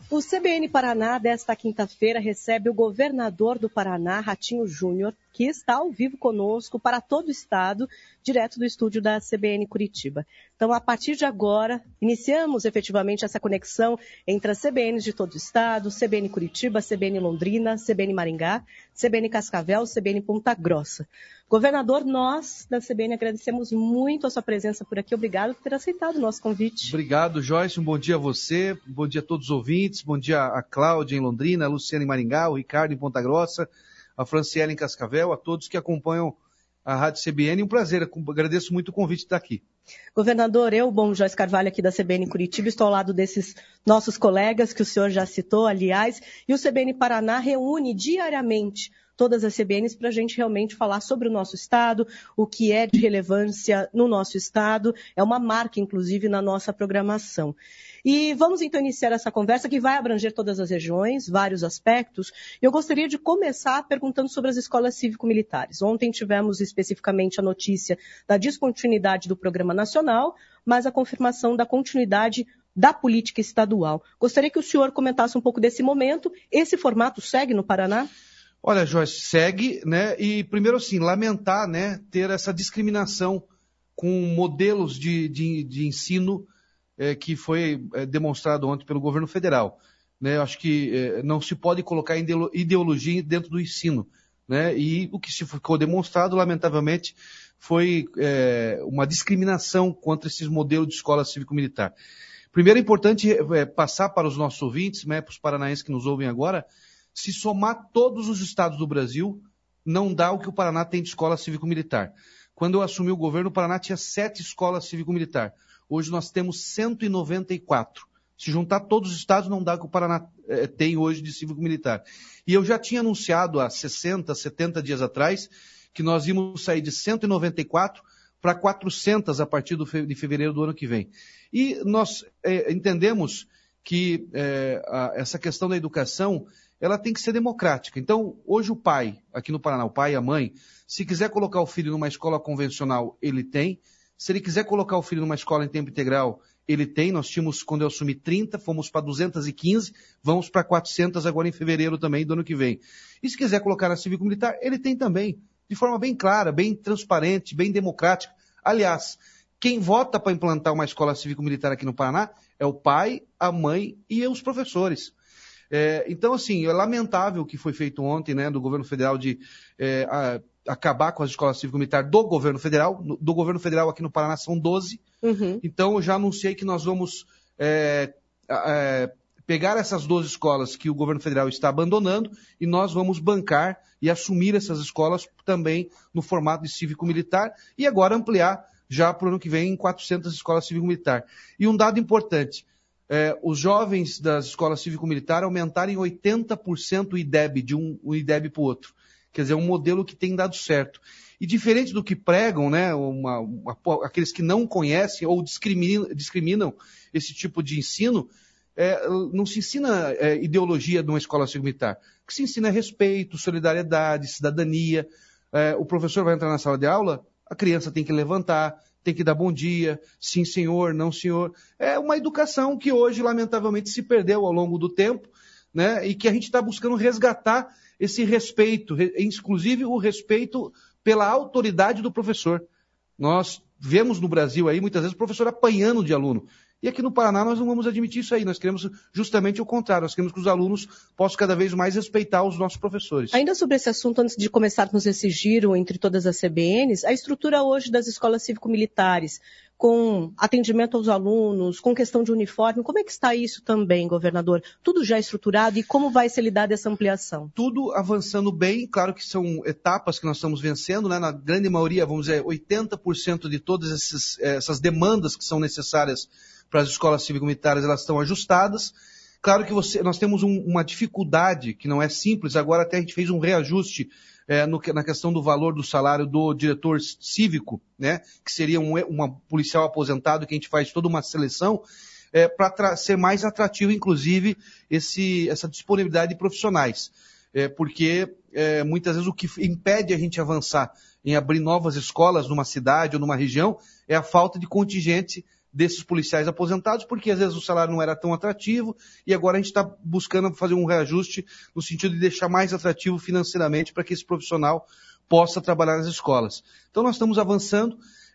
O CBN Paraná, desta quinta-feira, recebe o governador do Paraná, Ratinho Júnior, que está ao vivo conosco para todo o estado, direto do estúdio da CBN Curitiba. Então, a partir de agora, iniciamos efetivamente essa conexão entre as CBNs de todo o estado, CBN Curitiba, CBN Londrina, CBN Maringá, CBN Cascavel, CBN Ponta Grossa. Governador, nós da CBN agradecemos muito a sua presença por aqui. Obrigado por ter aceitado o nosso convite. Obrigado, Joyce. Um bom dia a você, um bom dia a todos os ouvintes, bom dia a Cláudia em Londrina, a Luciana em Maringá, o Ricardo em Ponta Grossa, a Franciela em Cascavel, a todos que acompanham a Rádio CBN. Um prazer, agradeço muito o convite de estar aqui. Governador, Joyce Carvalho aqui da CBN Curitiba, estou ao lado desses nossos colegas que o senhor já citou, aliás, e o CBN Paraná reúne diariamente todas as CBNs para a gente realmente falar sobre o nosso estado, o que é de relevância no nosso estado, é uma marca, inclusive, na nossa programação. E vamos então iniciar essa conversa que vai abranger todas as regiões, vários aspectos. Eu gostaria de começar perguntando sobre as escolas cívico-militares. Ontem tivemos especificamente a notícia da descontinuidade do Programa Nacional, mas a confirmação da continuidade da política estadual. Gostaria que o senhor comentasse um pouco desse momento. Esse formato segue no Paraná? Olha, Joyce, segue, né? E primeiro assim, lamentar, né, ter essa discriminação com modelos de ensino que foi demonstrado ontem pelo governo federal. Né? Eu acho que não se pode colocar ideologia dentro do ensino. Né? E o que se ficou demonstrado, lamentavelmente, foi uma discriminação contra esses modelos de escola cívico-militar. Primeiro é importante passar para os nossos ouvintes, né, para os paranaenses que nos ouvem agora, se somar todos os estados do Brasil, não dá o que o Paraná tem de escola cívico-militar. Quando eu assumi o governo, o Paraná tinha 7 escolas cívico-militar. Hoje nós temos 194. Se juntar todos os estados, não dá o que o Paraná tem hoje de cívico-militar. E eu já tinha anunciado há 60, 70 dias atrás que nós íamos sair de 194 para 400 a partir de fevereiro do ano que vem. E nós entendemos que essa questão da educação ela tem que ser democrática. Então, hoje o pai, aqui no Paraná, o pai e a mãe, se quiser colocar o filho numa escola convencional, ele tem. Se ele quiser colocar o filho numa escola em tempo integral, ele tem. Nós tínhamos, quando eu assumi 30, fomos para 215, vamos para 400 agora em fevereiro também do ano que vem. E se quiser colocar na cívico-militar, ele tem também. De forma bem clara, bem transparente, bem democrática. Aliás, quem vota para implantar uma escola cívico-militar aqui no Paraná é o pai, a mãe e os professores. Então, assim, é lamentável o que foi feito ontem, né, do governo federal de acabar com as escolas cívico-militar do governo federal. Do governo federal aqui no Paraná são 12. Uhum. Então, eu já anunciei que nós vamos pegar essas 12 escolas que o governo federal está abandonando e nós vamos bancar e assumir essas escolas também no formato de cívico-militar e agora ampliar já para o ano que vem em 400 escolas cívico-militar. E um dado importante, os jovens das escolas cívico-militar aumentarem 80% o IDEB, de um IDEB para o outro. Quer dizer, é um modelo que tem dado certo. E diferente do que pregam, né, aqueles que não conhecem ou discriminam esse tipo de ensino, não se ensina ideologia numa escola cívico-militar. O que se ensina é respeito, solidariedade, cidadania. O professor vai entrar na sala de aula, a criança tem que levantar, tem que dar bom dia, sim senhor, não senhor. É uma educação que hoje, lamentavelmente, se perdeu ao longo do tempo, né? E que a gente está buscando resgatar esse respeito, inclusive o respeito pela autoridade do professor. Nós vemos no Brasil aí, muitas vezes, o professor apanhando de aluno. E aqui no Paraná nós não vamos admitir isso aí, nós queremos justamente o contrário, nós queremos que os alunos possam cada vez mais respeitar os nossos professores. Ainda sobre esse assunto, antes de começarmos esse giro entre todas as CBNs, a estrutura hoje das escolas cívico-militares, com atendimento aos alunos, com questão de uniforme, como é que está isso também, governador? Tudo já estruturado e como vai ser lidada essa ampliação? Tudo avançando bem, claro que são etapas que nós estamos vencendo, né? Na grande maioria, vamos dizer, 80% de todas essas demandas que são necessárias para as escolas cívico-militares, elas estão ajustadas. Claro que nós temos uma dificuldade que não é simples, agora até a gente fez um reajuste na questão do valor do salário do diretor cívico, né, que seria uma policial aposentado, que a gente faz toda uma seleção, para ser mais atrativo, inclusive, essa disponibilidade de profissionais. Porque muitas vezes o que impede a gente avançar em abrir novas escolas numa cidade ou numa região é a falta de contingente desses policiais aposentados, porque às vezes o salário não era tão atrativo, e agora a gente está buscando fazer um reajuste no sentido de deixar mais atrativo financeiramente para que esse profissional possa trabalhar nas escolas. Então nós estamos avançando.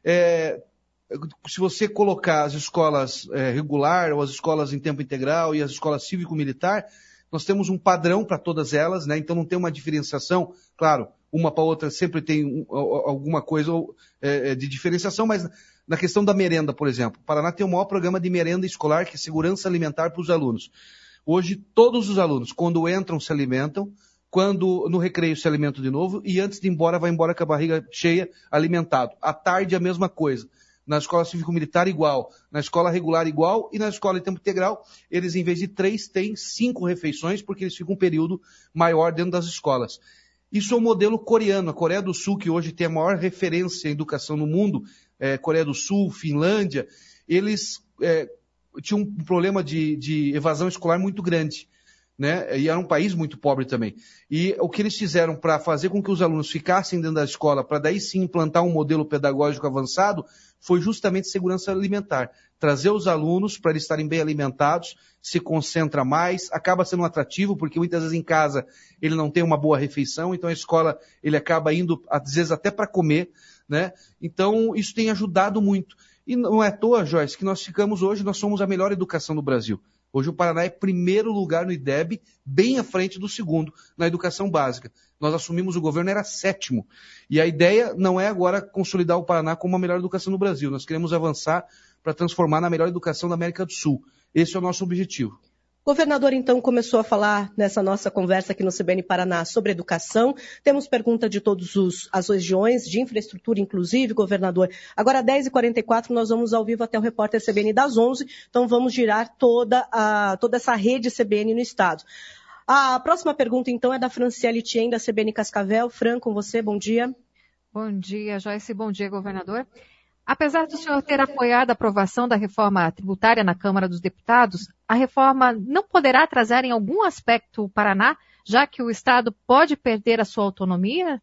Se você colocar as escolas regular, ou as escolas em tempo integral e as escolas cívico-militar, nós temos um padrão para todas elas, né? Então não tem uma diferenciação, claro, uma para outra sempre tem alguma coisa de diferenciação, mas na questão da merenda, por exemplo, o Paraná tem o maior programa de merenda escolar, que é segurança alimentar para os alunos. Hoje, todos os alunos, quando entram, se alimentam, quando no recreio se alimentam de novo, e antes de ir embora, vai embora com a barriga cheia, alimentado. À tarde, a mesma coisa. Na escola cívico-militar, igual. Na escola regular, igual. E na escola em tempo integral, eles, em vez de 3, têm 5 refeições, porque eles ficam um período maior dentro das escolas. Isso é o modelo coreano. A Coreia do Sul, que hoje tem a maior referência em educação no mundo, Coreia do Sul, Finlândia, eles tinham um problema de evasão escolar muito grande, né? E era um país muito pobre também. E o que eles fizeram para fazer com que os alunos ficassem dentro da escola, para daí sim implantar um modelo pedagógico avançado, foi justamente segurança alimentar. Trazer os alunos para eles estarem bem alimentados, se concentra mais, acaba sendo um atrativo, porque muitas vezes em casa ele não tem uma boa refeição, então a escola ele acaba indo, às vezes, até para comer, né? Então isso tem ajudado muito. E não é à toa, Joyce, que nós somos a melhor educação do Brasil. Hoje o Paraná é primeiro lugar no IDEB, bem à frente do segundo, na educação básica. Nós assumimos o governo, era 7º. E a ideia não é agora consolidar o Paraná como a melhor educação do Brasil. Nós queremos avançar para transformar na melhor educação da América do Sul. Esse é o nosso objetivo. O governador, então, começou a falar nessa nossa conversa aqui no CBN Paraná sobre educação. Temos pergunta de todas as regiões, de infraestrutura, inclusive, governador. Agora, às 10h44, nós vamos ao vivo até o repórter CBN das 11h. Então, vamos girar toda essa rede CBN no estado. A próxima pergunta, então, é da Franciele Tien, da CBN Cascavel. Fran, com você, bom dia. Bom dia, Joyce. Bom dia, governador. Apesar do senhor ter apoiado a aprovação da reforma tributária na Câmara dos Deputados, a reforma não poderá atrasar em algum aspecto o Paraná, já que o Estado pode perder a sua autonomia?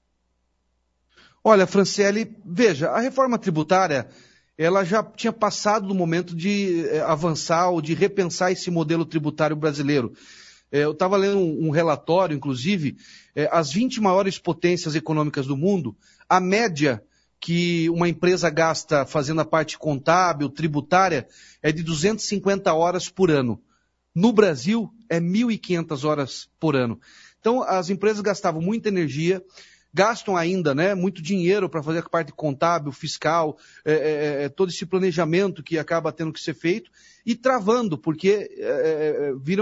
Olha, Franciele, veja, a reforma tributária, ela já tinha passado do momento de avançar ou de repensar esse modelo tributário brasileiro. Eu estava lendo um relatório, inclusive, as 20 maiores potências econômicas do mundo, a média que uma empresa gasta fazendo a parte contábil, tributária, é de 250 horas por ano. No Brasil, é 1.500 horas por ano. Então, as empresas gastavam muita energia, gastam ainda, né, muito dinheiro para fazer a parte contábil, fiscal, todo esse planejamento que acaba tendo que ser feito, e travando, porque vira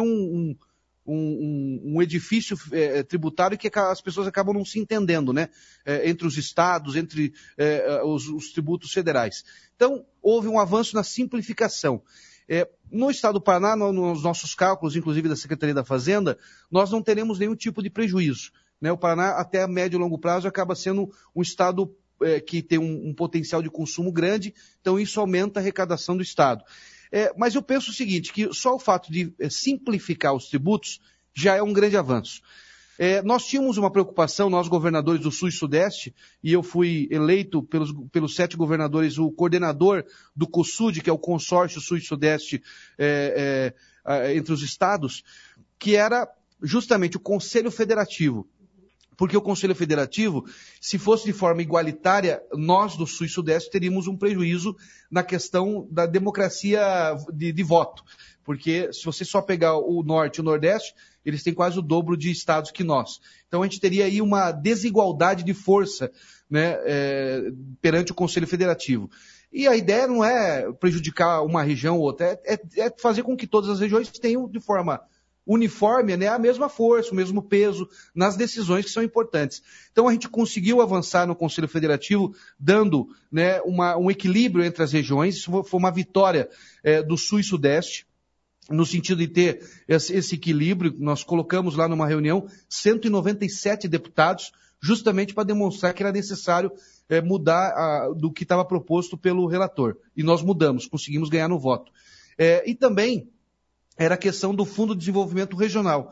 um edifício tributário que as pessoas acabam não se entendendo, né? Entre os estados, entre os tributos federais. Então, houve um avanço na simplificação. No estado do Paraná, nos nossos cálculos, inclusive da Secretaria da Fazenda, nós não teremos nenhum tipo de prejuízo, né? O Paraná, até a médio e longo prazo, acaba sendo um estado que tem um potencial de consumo grande, então isso aumenta a arrecadação do estado. Mas eu penso o seguinte, que só o fato de simplificar os tributos já é um grande avanço. Nós tínhamos uma preocupação, nós governadores do Sul e Sudeste, e eu fui eleito pelos 7 governadores o coordenador do COSUD, que é o consórcio Sul e Sudeste entre os estados, que era justamente o Conselho Federativo. Porque o Conselho Federativo, se fosse de forma igualitária, nós do Sul e Sudeste teríamos um prejuízo na questão da democracia de voto. Porque se você só pegar o Norte e o Nordeste, eles têm quase o dobro de estados que nós. Então a gente teria aí uma desigualdade de força, né, perante o Conselho Federativo. E a ideia não é prejudicar uma região ou outra, é fazer com que todas as regiões tenham de forma uniforme, né, a mesma força, o mesmo peso nas decisões que são importantes. Então a gente conseguiu avançar no Conselho Federativo, dando, né, um equilíbrio entre as regiões. Isso foi uma vitória do Sul e Sudeste, no sentido de ter esse equilíbrio. Nós colocamos lá numa reunião 197 deputados, justamente para demonstrar que era necessário mudar do que estava proposto pelo relator. E nós mudamos, conseguimos ganhar no voto. E também era a questão do Fundo de Desenvolvimento Regional,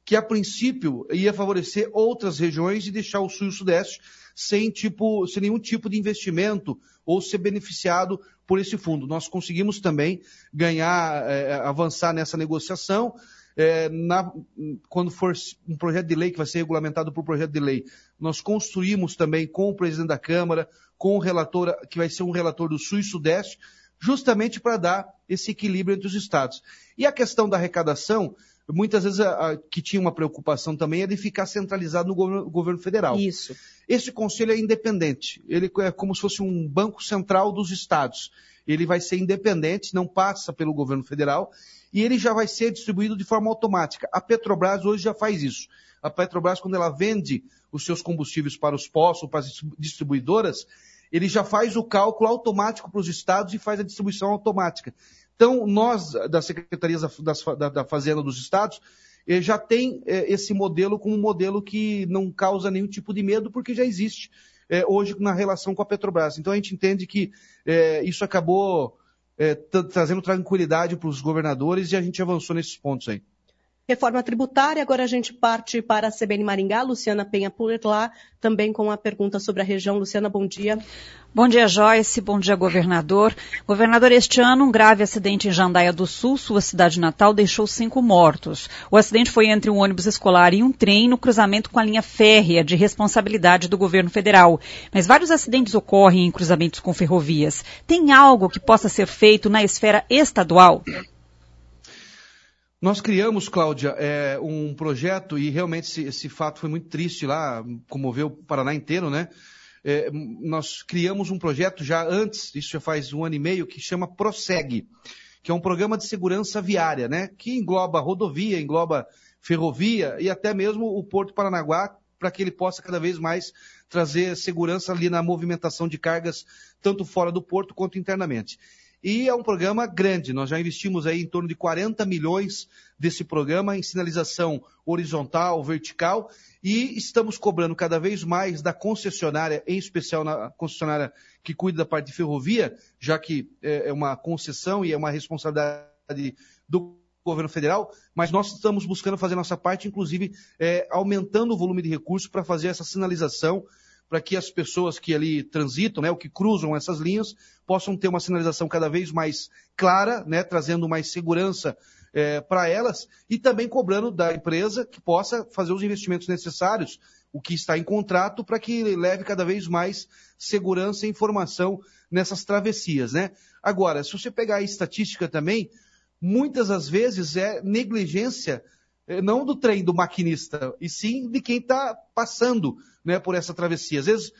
que a princípio ia favorecer outras regiões e deixar o Sul e o Sudeste sem nenhum tipo de investimento ou ser beneficiado por esse fundo. Nós conseguimos também avançar nessa negociação. Quando for um projeto de lei que vai ser regulamentado por projeto de lei, nós construímos também com o presidente da Câmara, com o relator, que vai ser um relator do Sul e Sudeste, justamente para dar esse equilíbrio entre os estados. E a questão da arrecadação, muitas vezes que tinha uma preocupação também é de ficar centralizado no governo federal. Isso. Esse conselho é independente, ele é como se fosse um banco central dos estados. Ele vai ser independente, não passa pelo governo federal, e ele já vai ser distribuído de forma automática. A Petrobras hoje já faz isso. A Petrobras, quando ela vende os seus combustíveis para os postos, para as distribuidoras, ele já faz o cálculo automático para os estados e faz a distribuição automática. Então, nós, das secretarias da Fazenda dos estados, já tem esse modelo como um modelo que não causa nenhum tipo de medo, porque já existe hoje na relação com a Petrobras. Então, a gente entende que isso acabou trazendo tranquilidade para os governadores e a gente avançou nesses pontos aí. Reforma tributária, agora a gente parte para a CBN Maringá. Luciana Penha por lá, também com a pergunta sobre a região. Luciana, bom dia. Bom dia, Joyce. Bom dia, governador. Governador, este ano um grave acidente em Jandaia do Sul, sua cidade natal, deixou 5 mortos. O acidente foi entre um ônibus escolar e um trem no cruzamento com a linha férrea de responsabilidade do governo federal. Mas vários acidentes ocorrem em cruzamentos com ferrovias. Tem algo que possa ser feito na esfera estadual? Nós criamos, Cláudia, um projeto, e realmente esse fato foi muito triste lá, comoveu o Paraná inteiro, né? Nós criamos um projeto já antes, isso já faz 1 ano e meio, que chama Prossegue, que é um programa de segurança viária, né? Que engloba rodovia, engloba ferrovia e até mesmo o Porto Paranaguá, para que ele possa cada vez mais trazer segurança ali na movimentação de cargas, tanto fora do porto quanto internamente. E é um programa grande, nós já investimos aí em torno de 40 milhões desse programa em sinalização horizontal, vertical, e estamos cobrando cada vez mais da concessionária, em especial na concessionária que cuida da parte de ferrovia, já que é uma concessão e é uma responsabilidade do governo federal, mas nós estamos buscando fazer nossa parte, inclusive aumentando o volume de recursos para fazer essa sinalização, para que as pessoas que ali transitam, né, ou que cruzam essas linhas, possam ter uma sinalização cada vez mais clara, né, trazendo mais segurança para elas, e também cobrando da empresa que possa fazer os investimentos necessários, o que está em contrato, para que leve cada vez mais segurança e informação nessas travessias, né? Agora, se você pegar a estatística também, muitas das vezes é negligência, não do trem, do maquinista, e sim de quem está passando, né, por essa travessia. Às vezes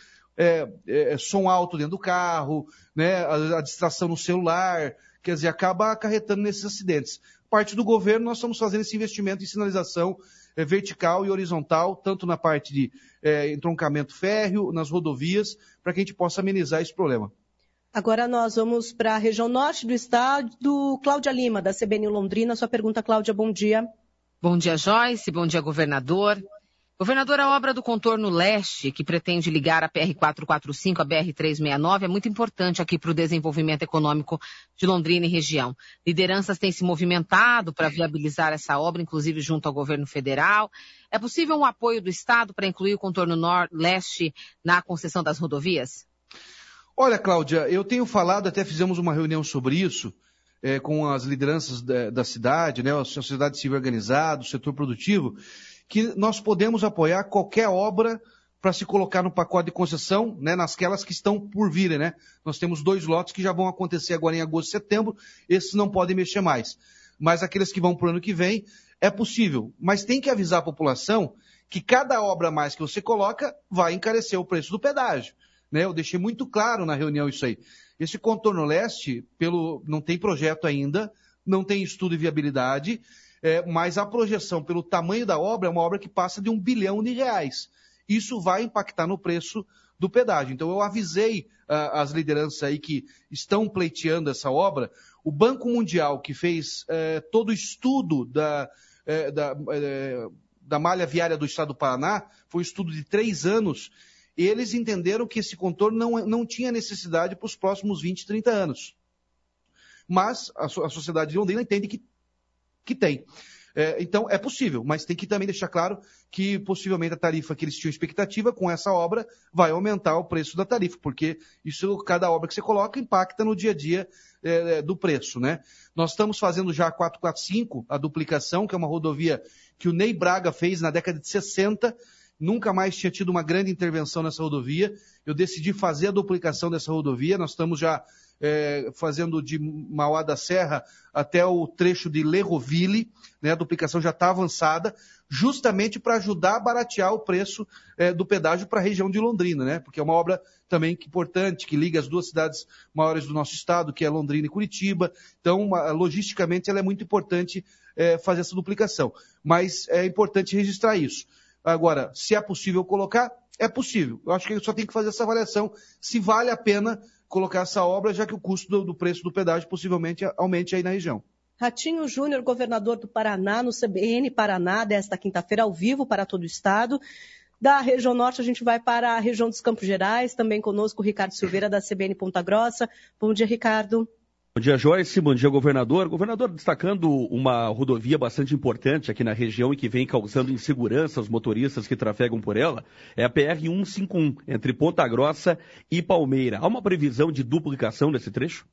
som alto dentro do carro, né, a distração no celular, quer dizer, acaba acarretando nesses acidentes. Parte do governo, nós estamos fazendo esse investimento em sinalização vertical e horizontal, tanto na parte de entroncamento férreo, nas rodovias, para que a gente possa amenizar esse problema. Agora nós vamos para a região norte do estado. Cláudia Lima, da CBN Londrina. Sua pergunta, Cláudia, bom dia. Bom dia, Joyce. Bom dia, governador. Governador, a obra do contorno leste, que pretende ligar a PR-445 à BR-369, é muito importante aqui para o desenvolvimento econômico de Londrina e região. Lideranças têm se movimentado para viabilizar essa obra, inclusive junto ao governo federal. É possível um apoio do Estado para incluir o contorno leste na concessão das rodovias? Olha, Cláudia, eu tenho falado, até fizemos uma reunião sobre isso, com as lideranças da cidade, né, a sociedade civil organizada, o setor produtivo, que nós podemos apoiar qualquer obra para se colocar no pacote de concessão, né, nasquelas que estão por vir, né? Nós temos 2 lotes que já vão acontecer agora em agosto e setembro, esses não podem mexer mais. Mas aqueles que vão para o ano que vem, é possível. Mas tem que avisar a população que cada obra a mais que você coloca vai encarecer o preço do pedágio, né? Eu deixei muito claro na reunião isso aí. Esse contorno leste, não tem projeto ainda, não tem estudo de viabilidade, mas a projeção pelo tamanho da obra é uma obra que passa de R$1 bilhão. Isso vai impactar no preço do pedágio. Então eu avisei as lideranças aí que estão pleiteando essa obra. O Banco Mundial, que fez todo o estudo da malha viária do estado do Paraná, foi um estudo de 3 anos, eles entenderam que esse contorno não tinha necessidade para os próximos 20, 30 anos. Mas a sociedade de Londrina entende que tem. Então, é possível, mas tem que também deixar claro que possivelmente a tarifa que eles tinham expectativa com essa obra vai aumentar o preço da tarifa, porque isso, cada obra que você coloca impacta no dia a dia do preço, né? Nós estamos fazendo já a 445, a duplicação, que é uma rodovia que o Ney Braga fez na década de 60, nunca mais tinha tido uma grande intervenção nessa rodovia. Eu decidi fazer a duplicação dessa rodovia, nós estamos já fazendo de Mauá da Serra até o trecho de Lerroville, né? A duplicação já está avançada, justamente para ajudar a baratear o preço do pedágio para a região de Londrina, né? Porque é uma obra também importante, que liga as duas cidades maiores do nosso estado, que é Londrina e Curitiba. Então, logisticamente, ela é muito importante fazer essa duplicação. Mas é importante registrar isso. Agora, se é possível colocar, é possível. Eu acho que só tem que fazer essa avaliação se vale a pena colocar essa obra, já que o custo do preço do pedágio possivelmente aumente aí na região. Ratinho Júnior, governador do Paraná, no CBN Paraná, desta quinta-feira, ao vivo para todo o estado. Da região norte, a gente vai para a região dos Campos Gerais, também conosco o Ricardo Silveira, da CBN Ponta Grossa. Bom dia, Ricardo. Bom dia, Joyce. Bom dia, governador. Governador, destacando uma rodovia bastante importante aqui na região e que vem causando insegurança aos motoristas que trafegam por ela, é a PR-151, entre Ponta Grossa e Palmeira. Há uma previsão de duplicação desse trecho?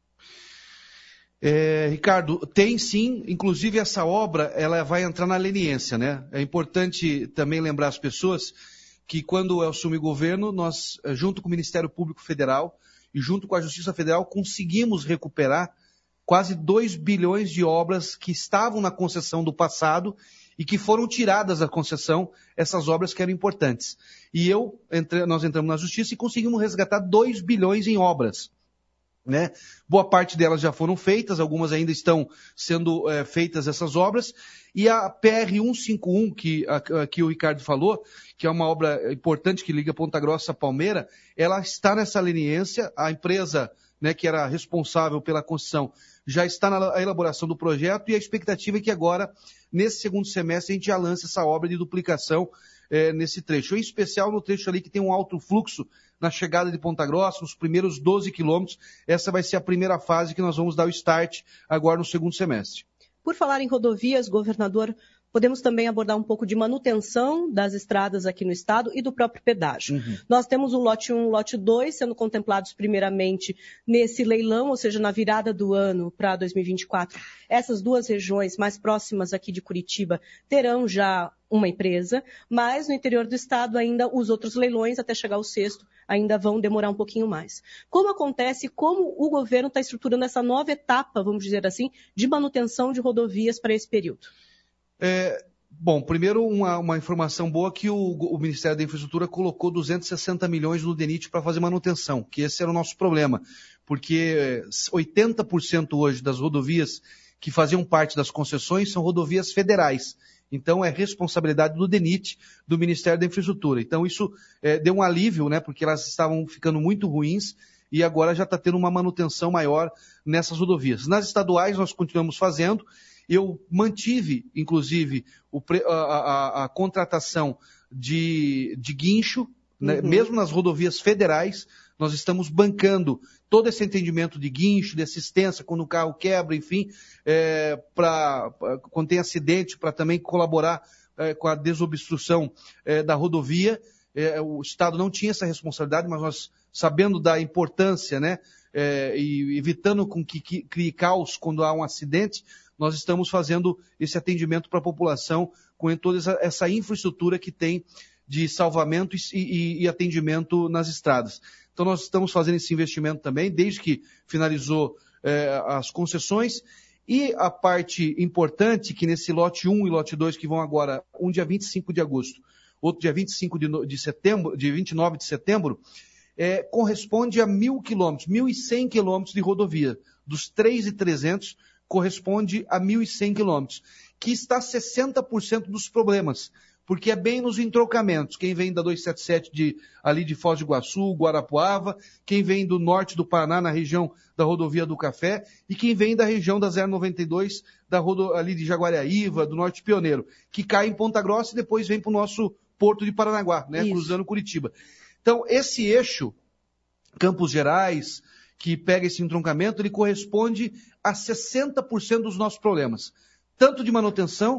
Ricardo, tem sim, inclusive essa obra ela vai entrar na leniência, né? É importante também lembrar as pessoas que quando eu assumi o governo, nós, junto com o Ministério Público Federal e junto com a Justiça Federal, conseguimos recuperar quase 2 bilhões de obras que estavam na concessão do passado e que foram tiradas da concessão, essas obras que eram importantes. E nós entramos na Justiça e conseguimos resgatar 2 bilhões em obras, né? Boa parte delas já foram feitas, algumas ainda estão sendo feitas essas obras, e a PR-151, que o Ricardo falou, que é uma obra importante que liga Ponta Grossa a Palmeira, ela está nessa leniência, a empresa, né, que era responsável pela construção já está na elaboração do projeto, e a expectativa é que agora, nesse segundo semestre, a gente já lance essa obra de duplicação nesse trecho, em especial no trecho ali que tem um alto fluxo na chegada de Ponta Grossa, nos primeiros 12 quilômetros. Essa vai ser a primeira fase que nós vamos dar o start agora no segundo semestre. Por falar em rodovias, governador, podemos também abordar um pouco de manutenção das estradas aqui no estado e do próprio pedágio. Uhum. Nós temos o lote 1 e o lote 2 sendo contemplados primeiramente nesse leilão, ou seja, na virada do ano para 2024. Essas duas regiões mais próximas aqui de Curitiba terão já uma empresa, mas no interior do estado ainda os outros leilões, até chegar ao sexto, ainda vão demorar um pouquinho mais. Como acontece, como o governo está estruturando essa nova etapa, vamos dizer assim, de manutenção de rodovias para esse período? Bom, primeiro uma informação boa que o Ministério da Infraestrutura colocou 260 milhões no DENIT para fazer manutenção, que esse era o nosso problema, porque 80% hoje das rodovias que faziam parte das concessões são rodovias federais. Então, é responsabilidade do DENIT, do Ministério da Infraestrutura. Então, isso deu um alívio, né, porque elas estavam ficando muito ruins e agora já está tendo uma manutenção maior nessas rodovias. Nas estaduais, nós continuamos fazendo. Eu mantive, inclusive, a contratação de guincho, né, mesmo nas rodovias federais. Nós estamos bancando todo esse entendimento de guincho, de assistência quando o carro quebra, enfim, quando tem acidente, para também colaborar com a desobstrução da rodovia. O Estado não tinha essa responsabilidade, mas nós, sabendo da importância, né, e evitando com que crie caos quando há um acidente, nós estamos fazendo esse atendimento para a população com toda essa infraestrutura que tem de salvamento e atendimento nas estradas. Então, nós estamos fazendo esse investimento também, desde que finalizou as concessões. E a parte importante, que nesse lote 1 e lote 2, que vão agora, um dia 25 de agosto, outro dia 25 de setembro, de 29 de setembro, corresponde a 1.000 quilômetros, 1.100 quilômetros de rodovia. Dos 3.300, corresponde a 1.100 quilômetros, que está 60% dos problemas, porque é bem nos entrocamentos. Quem vem da 277 ali de Foz do Iguaçu, Guarapuava, quem vem do norte do Paraná, na região da rodovia do Café, e quem vem da região da 092, ali de Jaguariaíva, do Norte Pioneiro, que cai em Ponta Grossa e depois vem para o nosso Porto de Paranaguá, né, cruzando Curitiba. Então, esse eixo, Campos Gerais, que pega esse entroncamento, ele corresponde a 60% dos nossos problemas, tanto de manutenção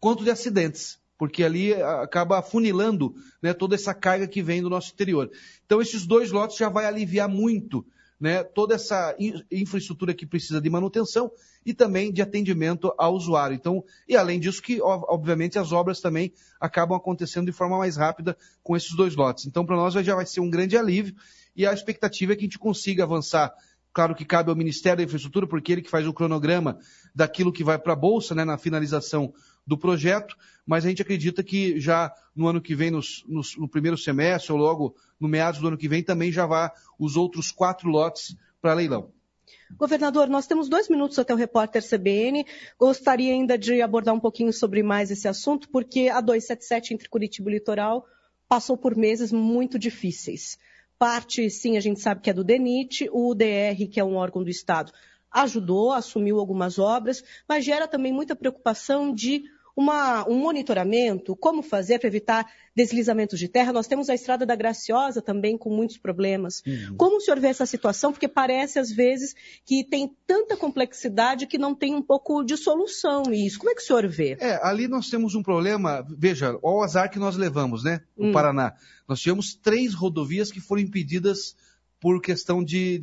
quanto de acidentes, porque ali acaba afunilando, né, toda essa carga que vem do nosso interior. Então, esses 2 lotes já vai aliviar muito, né, toda essa infraestrutura que precisa de manutenção e também de atendimento ao usuário. Então, e além disso que, obviamente, as obras também acabam acontecendo de forma mais rápida com esses 2 lotes. Então, para nós já vai ser um grande alívio e a expectativa é que a gente consiga avançar. Claro que cabe ao Ministério da Infraestrutura, porque ele que faz o cronograma daquilo que vai para a Bolsa, né, na finalização do projeto, mas a gente acredita que já no ano que vem, no primeiro semestre, ou logo no meados do ano que vem, também já vá os outros 4 lotes para leilão. Governador, nós temos 2 minutos até o repórter CBN. Gostaria ainda de abordar um pouquinho sobre mais esse assunto, porque a 277 entre Curitiba e Litoral passou por meses muito difíceis. Parte, sim, a gente sabe que é do DENIT, o UDR, que é um órgão do Estado, ajudou, assumiu algumas obras, mas gera também muita preocupação de um monitoramento, como fazer para evitar deslizamentos de terra. Nós temos a Estrada da Graciosa também com muitos problemas. Como o senhor vê essa situação? Porque parece, às vezes, que tem tanta complexidade que não tem um pouco de solução isso. Como é que o senhor vê? Ali nós temos um problema, veja, olha o azar que nós levamos, né, no Paraná. Nós tivemos 3 rodovias que foram impedidas por questão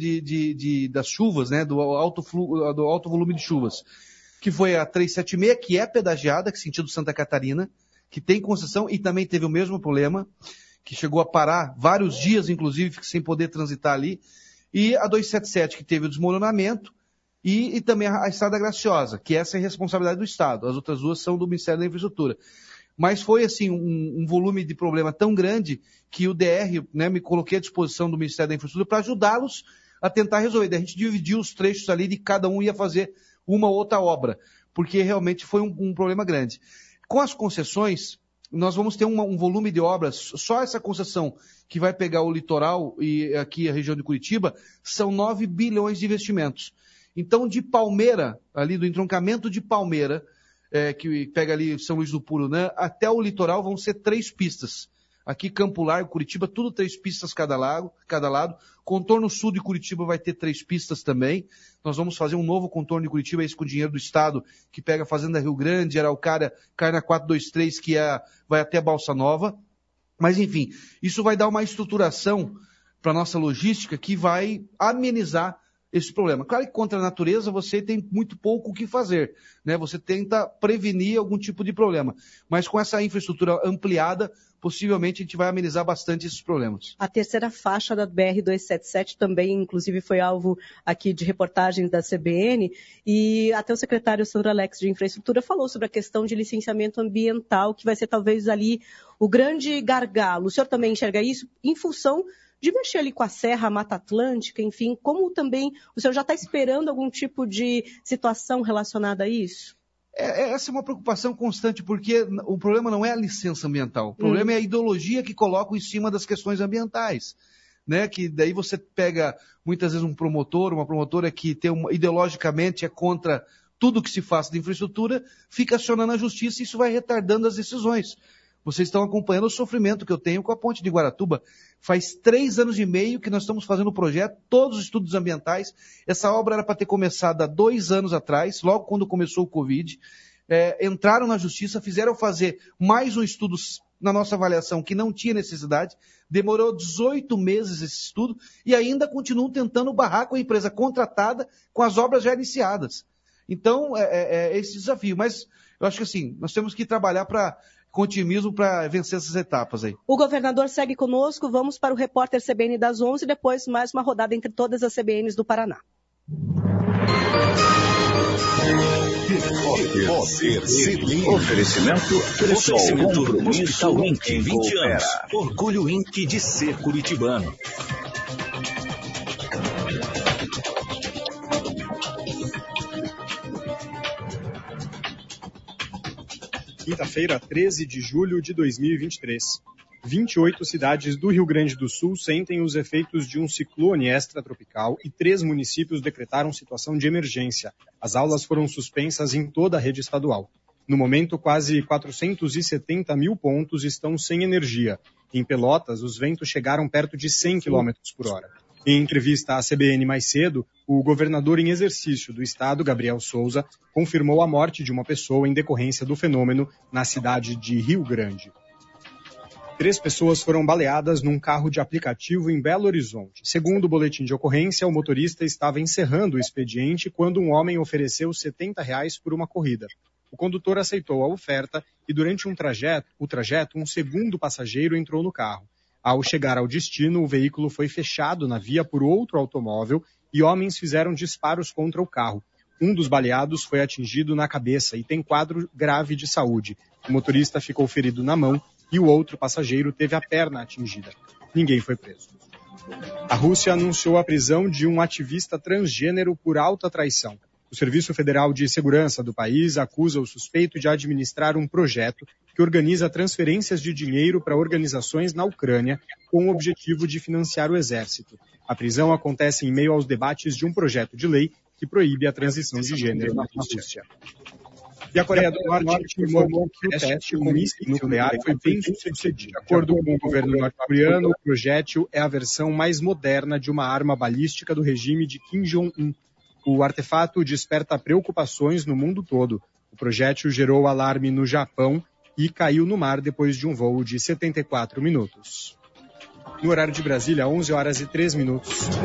das chuvas, né, do alto volume de chuvas. Que foi a 376, que é pedagiada, que sentido Santa Catarina, que tem concessão e também teve o mesmo problema, que chegou a parar vários dias, inclusive, sem poder transitar ali. E a 277, que teve o desmoronamento, e também a Estrada Graciosa, que essa é a responsabilidade do Estado. As outras 2 são do Ministério da Infraestrutura. Mas foi, assim, um volume de problema tão grande que o DR, né, me coloquei à disposição do Ministério da Infraestrutura para ajudá-los a tentar resolver. Daí a gente dividiu os trechos ali de cada um ia fazer uma ou outra obra, porque realmente foi um problema grande. Com as concessões, nós vamos ter um volume de obras, só essa concessão que vai pegar o litoral e aqui a região de Curitiba, são 9 bilhões de investimentos. Então, de Palmeira, ali do entroncamento de Palmeira, que pega ali São Luís do Purunã, até o litoral vão ser 3 pistas. Aqui Campo Largo, Curitiba, tudo 3 pistas cada lado. Contorno sul de Curitiba vai ter 3 pistas também. Nós vamos fazer um novo contorno de Curitiba, esse com dinheiro do Estado, que pega a Fazenda Rio Grande, Araucária, cai na 423, que vai até Balsa Nova. Mas, enfim, isso vai dar uma estruturação para a nossa logística que vai amenizar esse problema. Claro que contra a natureza você tem muito pouco o que fazer, né? Você tenta prevenir algum tipo de problema. Mas com essa infraestrutura ampliada, possivelmente a gente vai amenizar bastante esses problemas. A terceira faixa da BR-277 também, inclusive, foi alvo aqui de reportagens da CBN, e até o secretário Sandro Alex de Infraestrutura falou sobre a questão de licenciamento ambiental, que vai ser talvez ali o grande gargalo. O senhor também enxerga isso em função de mexer ali com a Serra, a Mata Atlântica, enfim, como também o senhor já está esperando algum tipo de situação relacionada a isso? Essa é uma preocupação constante, porque o problema não é a licença ambiental, o problema é a ideologia que colocam em cima das questões ambientais, né? Que daí você pega, muitas vezes, um promotor, uma promotora que ideologicamente é contra tudo que se faça de infraestrutura, fica acionando a justiça e isso vai retardando as decisões. Vocês estão acompanhando o sofrimento que eu tenho com a ponte de Guaratuba. Faz 3 anos e meio que nós estamos fazendo o projeto, todos os estudos ambientais. Essa obra era para ter começado há 2 anos atrás, logo quando começou o Covid. Entraram na justiça, fizeram fazer mais um estudo na nossa avaliação que não tinha necessidade. Demorou 18 meses esse estudo e ainda continuam tentando barrar com a empresa contratada com as obras já iniciadas. Então, é esse desafio. Mas eu acho que assim, nós temos que trabalhar com otimismo para vencer essas etapas aí. O governador segue conosco, vamos para o repórter CBN das 11, depois mais uma rodada entre todas as CBNs do Paraná. Oferecimento Cressol, compromisso Inc. 20 anos. Orgulho Inc. de ser curitibano. Quinta-feira, 13 de julho de 2023. 28 cidades do Rio Grande do Sul sentem os efeitos de um ciclone extratropical e 3 municípios decretaram situação de emergência. As aulas foram suspensas em toda a rede estadual. No momento, quase 470 mil pontos estão sem energia. Em Pelotas, os ventos chegaram perto de 100 km por hora. Em entrevista à CBN mais cedo, o governador em exercício do estado, Gabriel Souza, confirmou a morte de uma pessoa em decorrência do fenômeno na cidade de Rio Grande. 3 pessoas foram baleadas num carro de aplicativo em Belo Horizonte. Segundo o boletim de ocorrência, o motorista estava encerrando o expediente quando um homem ofereceu R$70 por uma corrida. O condutor aceitou a oferta e durante o trajeto, um segundo passageiro entrou no carro. Ao chegar ao destino, o veículo foi fechado na via por outro automóvel e homens fizeram disparos contra o carro. Um dos baleados foi atingido na cabeça e tem quadro grave de saúde. O motorista ficou ferido na mão e o outro passageiro teve a perna atingida. Ninguém foi preso. A Rússia anunciou a prisão de um ativista transgênero por alta traição. O Serviço Federal de Segurança do país acusa o suspeito de administrar um projeto que organiza transferências de dinheiro para organizações na Ucrânia com o objetivo de financiar o exército. A prisão acontece em meio aos debates de um projeto de lei que proíbe a transição de gênero na Rússia. E a Coreia do Norte informou que o teste com míssil nuclear foi bem sucedido. De acordo com o governo norte-coreano, o projétil é a versão mais moderna de uma arma balística do regime de Kim Jong-un. O artefato desperta preocupações no mundo todo. O projétil gerou alarme no Japão e caiu no mar depois de um voo de 74 minutos. No horário de Brasília, 11h03.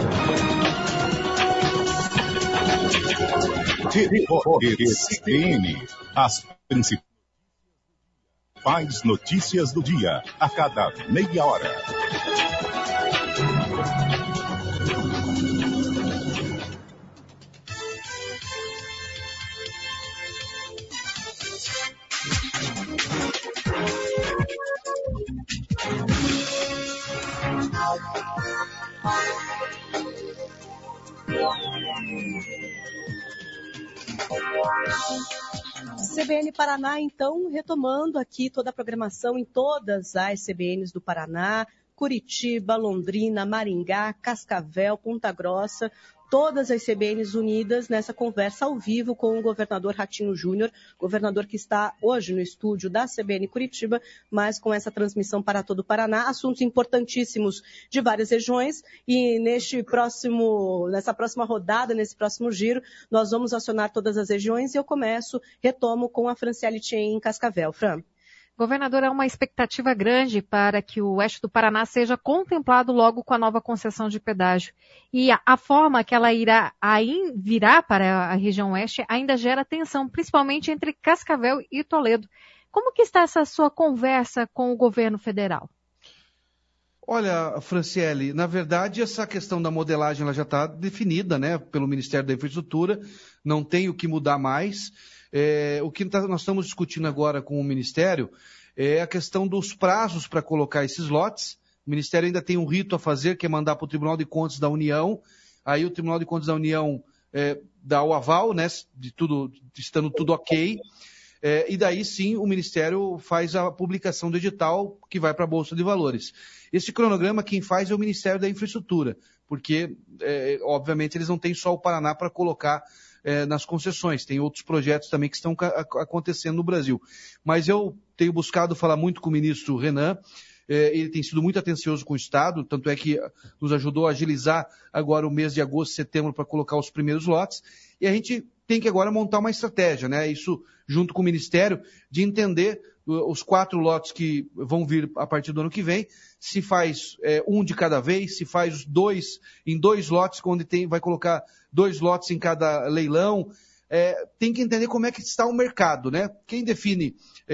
CBN, as principais notícias do dia, a cada meia hora. CBN Paraná, então, retomando aqui toda a programação em todas as CBNs do Paraná, Curitiba, Londrina, Maringá, Cascavel, Ponta Grossa, todas as CBNs unidas nessa conversa ao vivo com o governador Ratinho Júnior, governador que está hoje no estúdio da CBN Curitiba, mas com essa transmissão para todo o Paraná, assuntos importantíssimos de várias regiões, e nessa próxima rodada, nesse próximo giro, nós vamos acionar todas as regiões e eu retomo com a Franciele Tien em Cascavel. Fran. Governador, há uma expectativa grande para que o oeste do Paraná seja contemplado logo com a nova concessão de pedágio. E a forma que ela virá para a região oeste ainda gera tensão, principalmente entre Cascavel e Toledo. Como que está essa sua conversa com o governo federal? Olha, Franciele, na verdade essa questão da modelagem ela já está definida, né, pelo Ministério da Infraestrutura, não tem o que mudar mais. O que nós estamos discutindo agora com o Ministério é a questão dos prazos para colocar esses lotes. O Ministério ainda tem um rito a fazer, que é mandar para o Tribunal de Contas da União. Aí o Tribunal de Contas da União dá o aval, né, estando tudo ok. E daí sim o Ministério faz a publicação do edital que vai para a Bolsa de Valores. Esse cronograma quem faz é o Ministério da Infraestrutura, porque obviamente eles não têm só o Paraná para colocar nas concessões, tem outros projetos também que estão acontecendo no Brasil. Mas eu tenho buscado falar muito com o ministro Renan, ele tem sido muito atencioso com o Estado, tanto é que nos ajudou a agilizar agora o mês de agosto e setembro para colocar os primeiros lotes, e a gente tem que agora montar uma estratégia, né? Isso junto com o Ministério, de entender os 4 lotes que vão vir a partir do ano que vem, se faz um de cada vez, se faz 2 em 2 lotes, onde vai colocar 2 lotes em cada leilão. Tem que entender como é que está o mercado, né? Quem define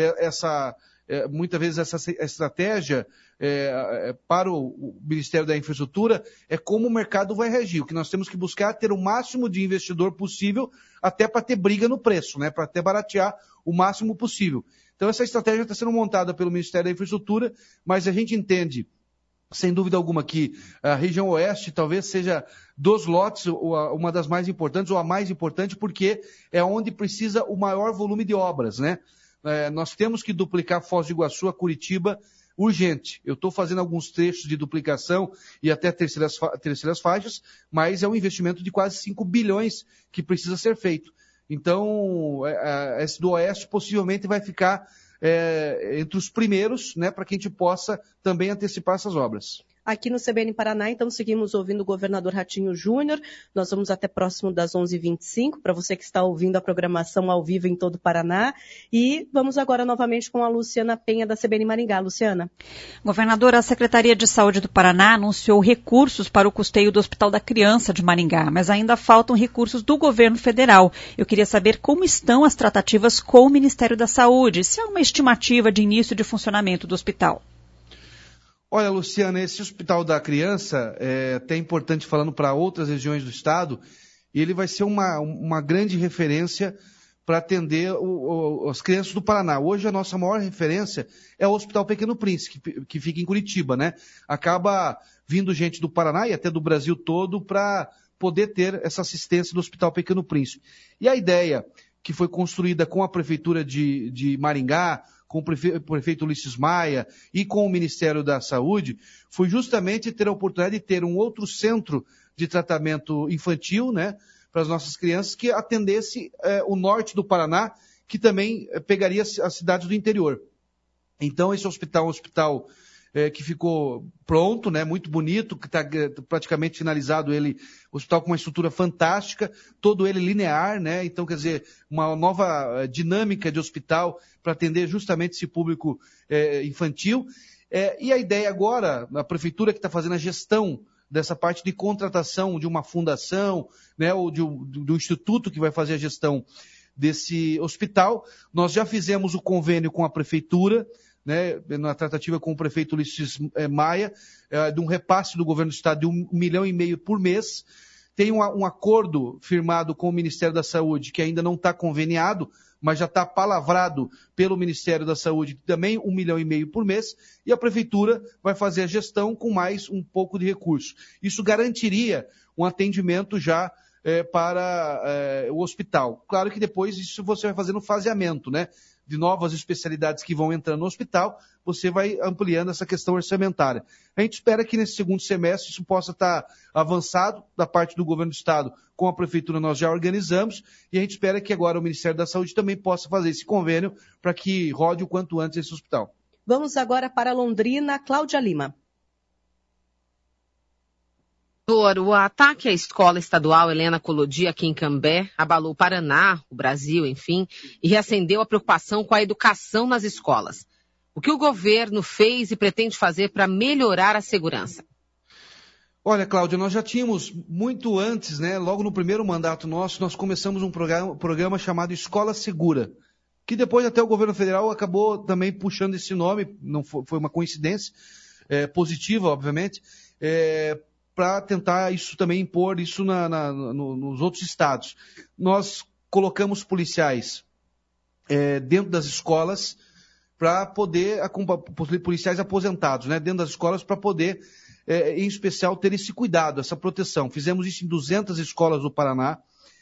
muitas vezes essa estratégia para o Ministério da Infraestrutura é como o mercado vai reagir. O que nós temos que buscar é ter o máximo de investidor possível, até para ter briga no preço, né? Para até baratear o máximo possível. Então essa estratégia está sendo montada pelo Ministério da Infraestrutura, mas a gente entende, sem dúvida alguma, que a região oeste talvez seja dos lotes uma das mais importantes, ou a mais importante, porque é onde precisa o maior volume de obras, né? Nós temos que duplicar Foz do Iguaçu a Curitiba urgente. Eu estou fazendo alguns trechos de duplicação e até terceiras faixas, mas é um investimento de quase 5 bilhões que precisa ser feito. Então, esse do Oeste possivelmente vai ficar entre os primeiros, né, para que a gente possa também antecipar essas obras. aqui no CBN Paraná. Então, seguimos ouvindo o governador Ratinho Júnior. Nós vamos até próximo das 11h25, para você que está ouvindo a programação ao vivo em todo o Paraná. E vamos agora novamente com a Luciana Penha, da CBN Maringá. Luciana. Governador, a Secretaria de Saúde do Paraná anunciou recursos para o custeio do Hospital da Criança de Maringá, mas ainda faltam recursos do governo federal. Eu queria saber como estão as tratativas com o Ministério da Saúde, se há uma estimativa de início de funcionamento do hospital. Olha, Luciana, esse Hospital da Criança é até importante falando para outras regiões do estado, e ele vai ser uma grande referência para atender as crianças do Paraná. Hoje a nossa maior referência é o Hospital Pequeno Príncipe, que fica em Curitiba, né? Acaba vindo gente do Paraná e até do Brasil todo para poder ter essa assistência do Hospital Pequeno Príncipe. E a ideia que foi construída com a Prefeitura de Maringá, com o prefeito Ulisses Maia e com o Ministério da Saúde, foi justamente ter a oportunidade de ter um outro centro de tratamento infantil, né, para as nossas crianças, que atendesse o norte do Paraná, que também pegaria as cidades do interior. Então, esse hospital é um hospital que ficou pronto, né, muito bonito, que está praticamente finalizado ele, hospital com uma estrutura fantástica, todo ele linear, né, então, quer dizer, uma nova dinâmica de hospital para atender justamente esse público infantil. E a ideia agora, a prefeitura que está fazendo a gestão dessa parte de contratação de uma fundação, né, ou do instituto que vai fazer a gestão desse hospital, nós já fizemos o convênio com a prefeitura, né, na tratativa com o prefeito Ulisses Maia, de um repasse do governo do estado de R$1,5 milhão por mês. Tem um acordo firmado com o Ministério da Saúde, que ainda não está conveniado, mas já está palavrado pelo Ministério da Saúde, também R$1,5 milhão por mês, e a Prefeitura vai fazer a gestão com mais um pouco de recurso. Isso garantiria um atendimento já para o hospital. Claro que depois isso você vai fazer no faseamento, né? De novas especialidades que vão entrando no hospital, você vai ampliando essa questão orçamentária. A gente espera que nesse segundo semestre isso possa estar avançado da parte do governo do estado, com a prefeitura nós já organizamos, e a gente espera que agora o Ministério da Saúde também possa fazer esse convênio para que rode o quanto antes esse hospital. Vamos agora para Londrina, Cláudia Lima. O ataque à escola estadual Helena Collodi aqui em Cambé abalou o Paraná, o Brasil, enfim, e reacendeu a preocupação com a educação nas escolas. O que o governo fez e pretende fazer para melhorar a segurança? Olha, Cláudia, nós já tínhamos muito antes, né, logo no primeiro mandato nosso, nós começamos um programa chamado Escola Segura, que depois até o governo federal acabou também puxando esse nome, não foi uma coincidência, positiva, obviamente, para tentar isso também impor isso nos outros estados. Nós colocamos policiais dentro das escolas para poder, policiais aposentados, né, dentro das escolas para poder, em especial, ter esse cuidado, essa proteção. Fizemos isso em 200 escolas do Paraná.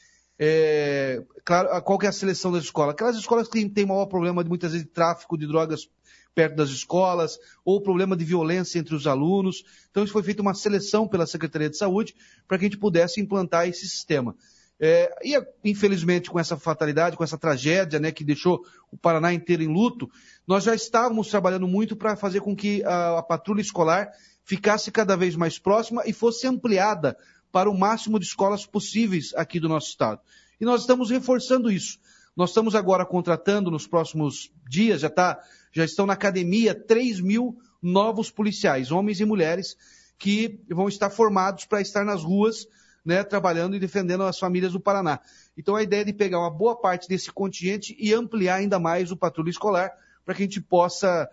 Claro, qual que é a seleção das escolas? Aquelas escolas que têm maior problema, muitas vezes, de tráfico de drogas perto das escolas, ou problema de violência entre os alunos. Então, isso foi feita uma seleção pela Secretaria de Saúde para que a gente pudesse implantar esse sistema. E, infelizmente, com essa fatalidade, com essa tragédia, né, que deixou o Paraná inteiro em luto, nós já estávamos trabalhando muito para fazer com que a patrulha escolar ficasse cada vez mais próxima e fosse ampliada para o máximo de escolas possíveis aqui do nosso estado. E nós estamos reforçando isso. Nós estamos agora contratando nos próximos dias, já estão na academia 3.000 novos policiais, homens e mulheres, que vão estar formados para estar nas ruas, né, trabalhando e defendendo as famílias do Paraná. Então a ideia é de pegar uma boa parte desse contingente e ampliar ainda mais o patrulho escolar, para que a gente possa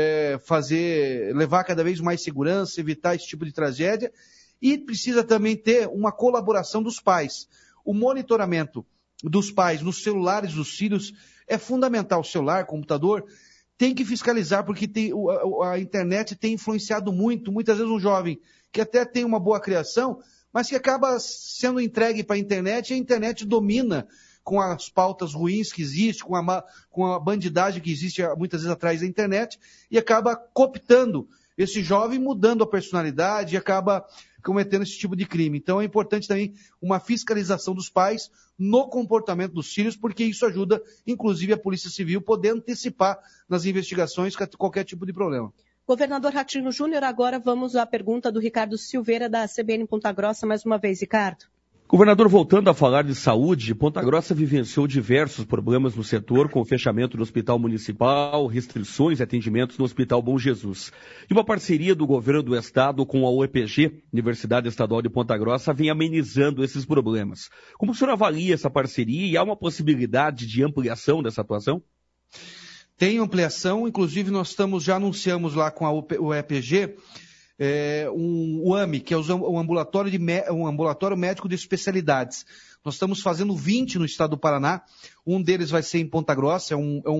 levar cada vez mais segurança, evitar esse tipo de tragédia, e precisa também ter uma colaboração dos pais. O monitoramento dos pais nos celulares dos filhos é fundamental. O celular, computador, tem que fiscalizar, porque a internet tem influenciado muito, muitas vezes um jovem que até tem uma boa criação, mas que acaba sendo entregue para a internet, e a internet domina com as pautas ruins que existem, com a bandidagem que existe muitas vezes atrás da internet, e acaba cooptando esse jovem, mudando a personalidade, e acaba cometendo esse tipo de crime. Então é importante também uma fiscalização dos pais no comportamento dos filhos, porque isso ajuda, inclusive, a Polícia Civil poder antecipar nas investigações qualquer tipo de problema. Governador Ratinho Júnior, agora vamos à pergunta do Ricardo Silveira, da CBN Ponta Grossa, mais uma vez. Ricardo. Governador, voltando a falar de saúde, Ponta Grossa vivenciou diversos problemas no setor, com o fechamento do Hospital Municipal, restrições e atendimentos no Hospital Bom Jesus. E uma parceria do governo do estado com a UEPG, Universidade Estadual de Ponta Grossa, vem amenizando esses problemas. Como o senhor avalia essa parceria e há uma possibilidade de ampliação dessa atuação? Tem ampliação, inclusive nós já anunciamos lá com a UEPG, o AMI, que é um ambulatório médico de especialidades. Nós estamos fazendo 20 no estado do Paraná, um deles vai ser em Ponta Grossa, é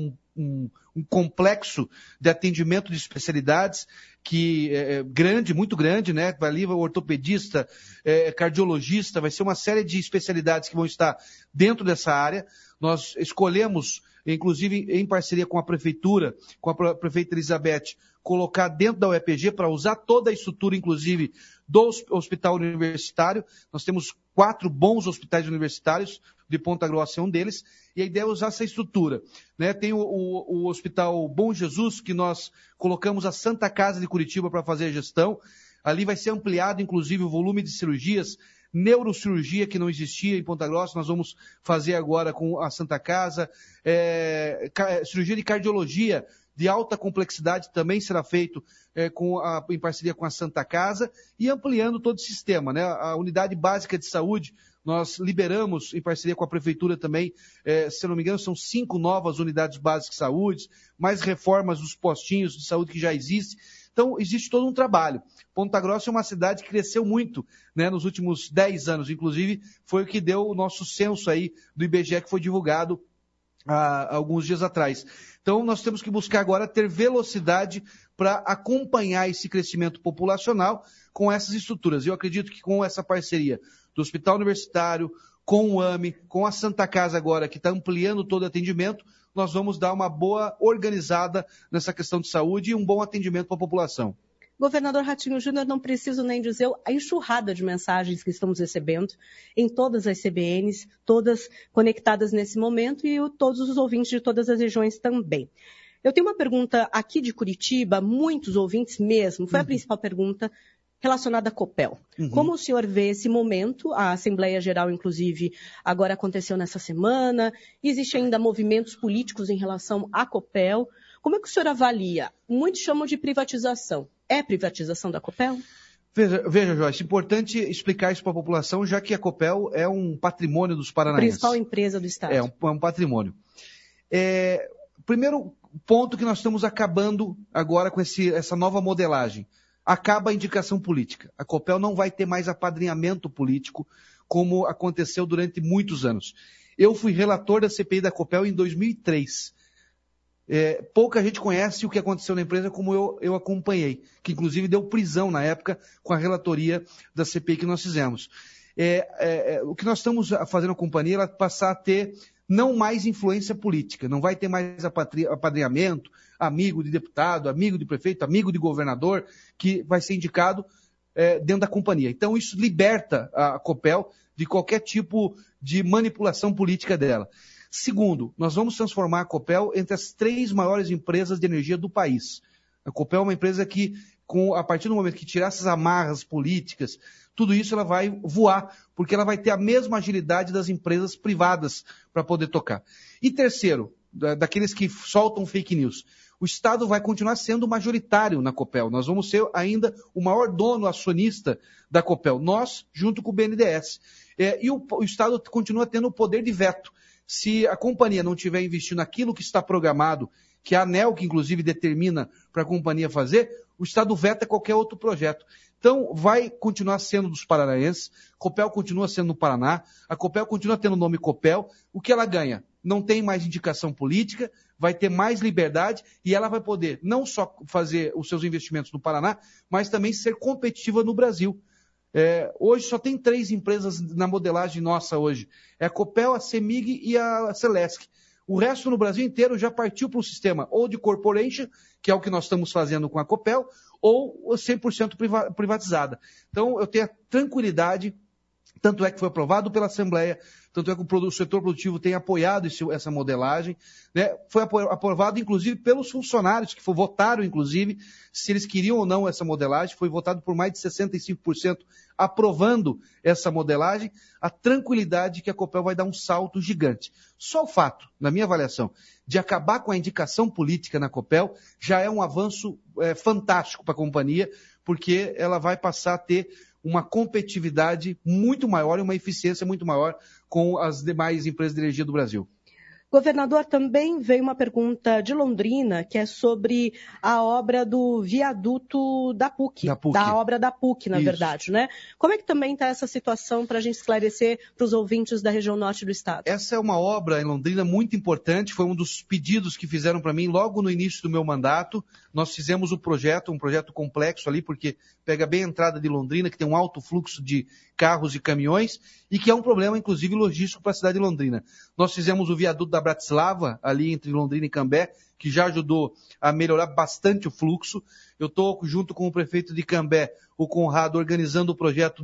um complexo de atendimento de especialidades, que é grande, muito grande, né? Vai ali o ortopedista, cardiologista, vai ser uma série de especialidades que vão estar dentro dessa área. Nós escolhemos, inclusive em parceria com a prefeitura, com a prefeita Elizabeth, colocar dentro da UEPG para usar toda a estrutura, inclusive, do hospital universitário. Nós temos 4 bons hospitais universitários, de Ponta Grossa é um deles, e a ideia é usar essa estrutura, né? Tem o Hospital Bom Jesus, que nós colocamos a Santa Casa de Curitiba para fazer a gestão. Ali vai ser ampliado, inclusive, o volume de cirurgias, neurocirurgia, que não existia em Ponta Grossa, nós vamos fazer agora com a Santa Casa, cirurgia de cardiologia, de alta complexidade, também será feito em parceria com a Santa Casa, e ampliando todo o sistema, né? A unidade básica de saúde, nós liberamos, em parceria com a prefeitura também, se não me engano, são 5 novas unidades básicas de saúde, mais reformas dos postinhos de saúde que já existem. Então, existe todo um trabalho. Ponta Grossa é uma cidade que cresceu muito, né, nos últimos 10 anos, inclusive foi o que deu o nosso censo aí do IBGE, que foi divulgado há alguns dias atrás. Então, nós temos que buscar agora ter velocidade para acompanhar esse crescimento populacional com essas estruturas. Eu acredito que com essa parceria do Hospital Universitário, com o AMI, com a Santa Casa agora, que está ampliando todo o atendimento, nós vamos dar uma boa organizada nessa questão de saúde e um bom atendimento para a população. Governador Ratinho Júnior, não preciso nem dizer a enxurrada de mensagens que estamos recebendo em todas as CBNs, todas conectadas nesse momento, e todos os ouvintes de todas as regiões também. Eu tenho uma pergunta aqui de Curitiba, muitos ouvintes mesmo, foi a principal pergunta relacionada à Copel. Como o senhor vê esse momento? A Assembleia Geral, inclusive, agora aconteceu nessa semana, existem ainda movimentos políticos em relação à Copel. Como é que o senhor avalia? Muitos chamam de privatização. É privatização da Copel? Veja, Joyce, importante explicar isso para a população, já que a Copel é um patrimônio dos paranaenses. Principal empresa do Estado. É um patrimônio. Primeiro ponto que nós estamos acabando agora com essa nova modelagem. Acaba a indicação política. A Copel não vai ter mais apadrinhamento político, como aconteceu durante muitos anos. Eu fui relator da CPI da Copel em 2003. Pouca gente conhece o que aconteceu na empresa, como eu acompanhei, que inclusive deu prisão na época com a relatoria da CPI que nós fizemos. O que nós estamos fazendo a companhia, ela passar a ter não mais influência política, não vai ter mais apadrinhamento, amigo de deputado, amigo de prefeito, amigo de governador, que vai ser indicado dentro da companhia. Então isso liberta a Copel de qualquer tipo de manipulação política dela. Segundo, nós vamos transformar a Copel entre as 3 maiores empresas de energia do país. A Copel é uma empresa que, a partir do momento que tirar essas amarras políticas, tudo isso ela vai voar, porque ela vai ter a mesma agilidade das empresas privadas para poder tocar. E terceiro, daqueles que soltam fake news, o Estado vai continuar sendo majoritário na Copel. Nós vamos ser ainda o maior dono acionista da Copel, nós junto com o BNDES. E o Estado continua tendo o poder de veto. Se a companhia não estiver investindo naquilo que está programado, que a ANEEL, que inclusive determina para a companhia fazer, o Estado veta qualquer outro projeto. Então, vai continuar sendo dos paranaenses, Copel continua sendo no Paraná, a Copel continua tendo o nome Copel. O que ela ganha? Não tem mais indicação política, vai ter mais liberdade e ela vai poder não só fazer os seus investimentos no Paraná, mas também ser competitiva no Brasil. Hoje só tem 3 empresas na modelagem nossa hoje. É a Copel, a CEMIG e a Celesc. O resto no Brasil inteiro já partiu para um sistema ou de corporation, que é o que nós estamos fazendo com a Copel, ou 100% privatizada. Então eu tenho a tranquilidade Tanto é que foi aprovado pela Assembleia, tanto é que o setor produtivo tem apoiado essa modelagem, né? Foi aprovado, inclusive, pelos funcionários, que votaram, inclusive, se eles queriam ou não essa modelagem. Foi votado por mais de 65% aprovando essa modelagem. A tranquilidade que a Copel vai dar um salto gigante. Só o fato, na minha avaliação, de acabar com a indicação política na Copel já é um avanço fantástico para a companhia, porque ela vai passar a ter uma competitividade muito maior e uma eficiência muito maior com as demais empresas de energia do Brasil. Governador, também veio uma pergunta de Londrina, que é sobre a obra do viaduto da PUC. Da obra da PUC, na verdade, né? Como é que também está essa situação para a gente esclarecer para os ouvintes da região norte do estado? Essa é uma obra em Londrina muito importante, foi um dos pedidos que fizeram para mim logo no início do meu mandato. Nós fizemos um projeto complexo ali, porque pega bem a entrada de Londrina, que tem um alto fluxo de carros e caminhões, e que é um problema, inclusive, logístico para a cidade de Londrina. Nós fizemos o viaduto da Bratislava, ali entre Londrina e Cambé, que já ajudou a melhorar bastante o fluxo. Eu estou, junto com o prefeito de Cambé, o Conrado, organizando o projeto